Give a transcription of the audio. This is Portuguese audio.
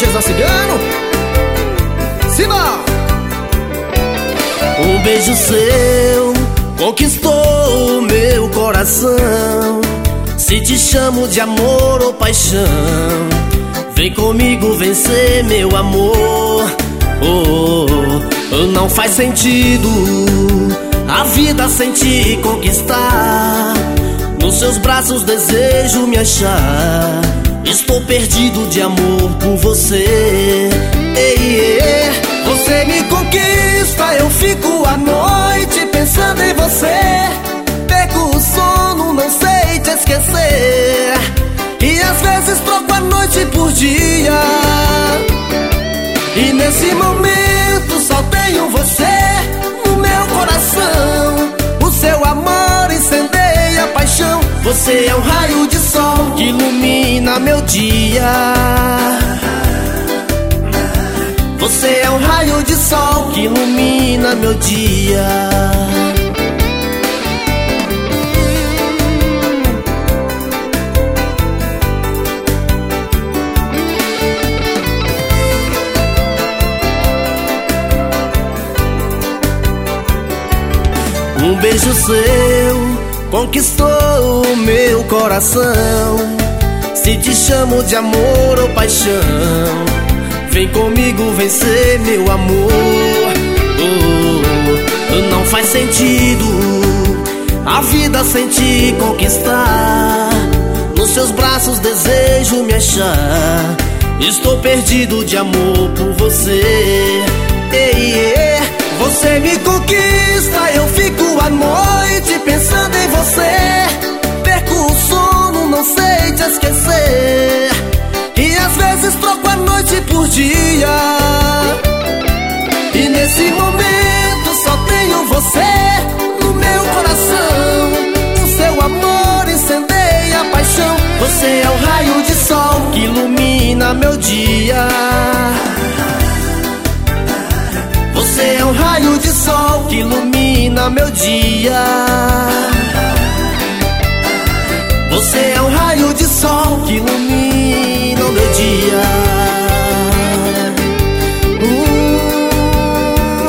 César Cigano. Simão. Um beijo seu conquistou o meu coração. Se te chamo de amor ou paixão, vem comigo vencer, meu amor. Não faz sentido a vida sem te conquistar. Nos seus braços desejo me achar. Estou perdido de amor por você. Você me conquista, eu fico à noite pensando em você. Perco o sono, não sei te esquecer. E às vezes troco a noite por dia. E nesse momento só tenho você no meu coração. O seu amor incendeia a paixão. Você é um raio de sol que ilumina meu dia. Você é um raio de sol que ilumina meu dia. Um beijo seu conquistou o meu coração. Se te chamo de amor ou paixão, vem comigo vencer, meu amor. Não faz sentido a vida sem te conquistar. Nos seus braços desejo me achar. Estou perdido de amor por você. Você me conquista, eu fico à noite pensando em você. Perco o sono, não sei te esquecer. E às vezes troco a noite por dia. E nesse momento só tenho você no meu coração. O seu amor incendeia a paixão. Você é o raio de sol que ilumina meu dia. Você é um raio de sol que ilumina meu dia.